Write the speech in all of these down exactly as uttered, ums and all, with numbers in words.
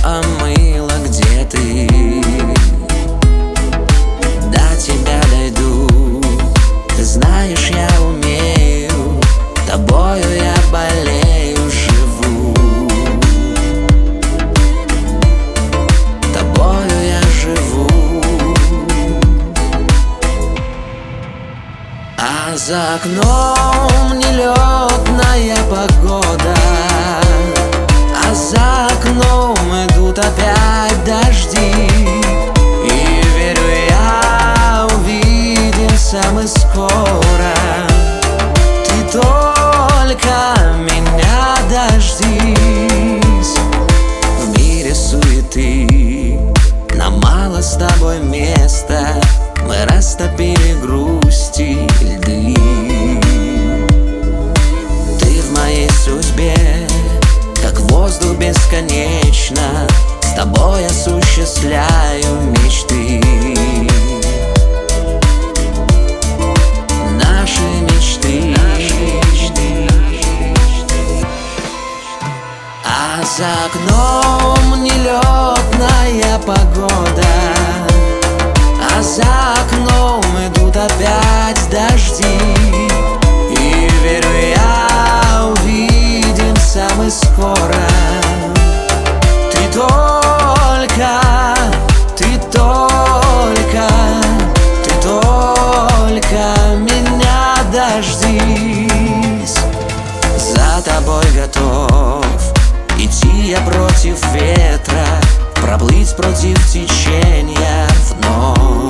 омыло, где ты? До тебя дойду, ты знаешь, я умею, тобою я болею, живу, тобою я живу. А за окном нелетная погода, а за окном идут опять дожди. И верю я, увидимся мы скоро. Ты только меня дождись. В мире суеты нам мало с тобой места, мы растопили грусти льды. Ты в моей судьбе, как воздух бесконечно, с тобой я осуществляю мечты. Наши мечты, а за окном нелетная погода, а за окном идут опять дожди. И верю я, увидимся мы скоро. Ты только, ты только, ты только меня дождись. За тобой готов идти я против ветра, проплыть против течения вновь.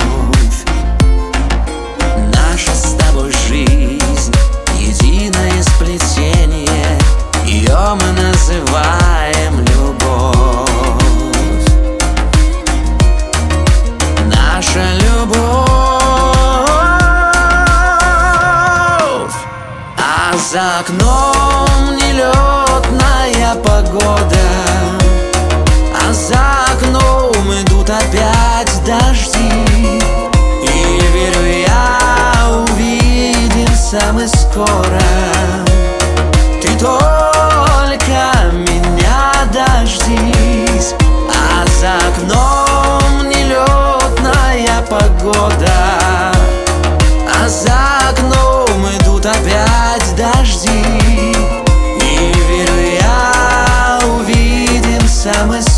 Наша с тобой жизнь — единое сплетение, ее мы называем любовь. Наша любовь. А за окном нелетная погода, а за окном идут опять дожди. И верю я, увидимся мы скоро. Ты только меня дождись. А за окном нелетная погода, а за окном идут опять дожди. И верю я, увидимся мы скоро.